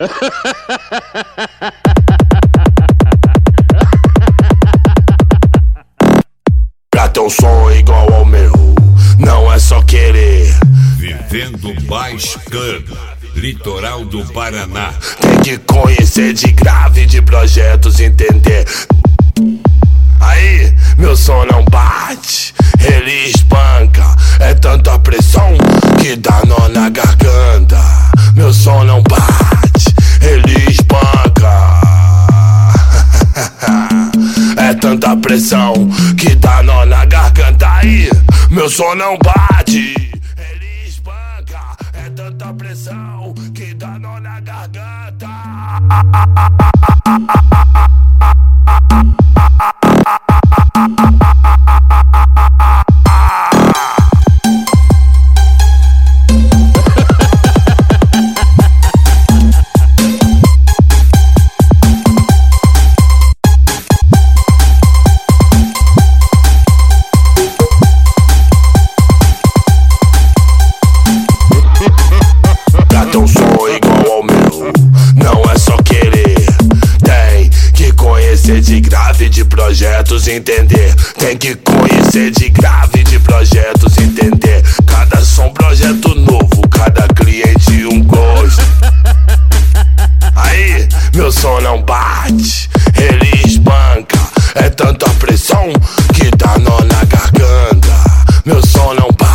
Pra ter um som igual ao meu, não é só querer. Vivendo mais Club, litoral do Paraná. Tem que conhecer de grave, de projetos, entender. Aí, meu som não bate, ele espanca. É tanta pressão que dá nó na garganta. Meu som não bate, ele espanca. É tanta pressão que dá nó na garganta. Aí, meu som não bate, ele espanca. É tanta pressão que dá nó na garganta. Pra ter um som igual ao meu, não é só querer. Tem que conhecer de grave, de projetos, entender. Tem que conhecer de grave, de projetos, entender. Cada som, projeto novo, cada cliente um gosto. Aí, meu som não bate, ele espanca. É tanta pressão que dá nó na garganta. Meu som não bate.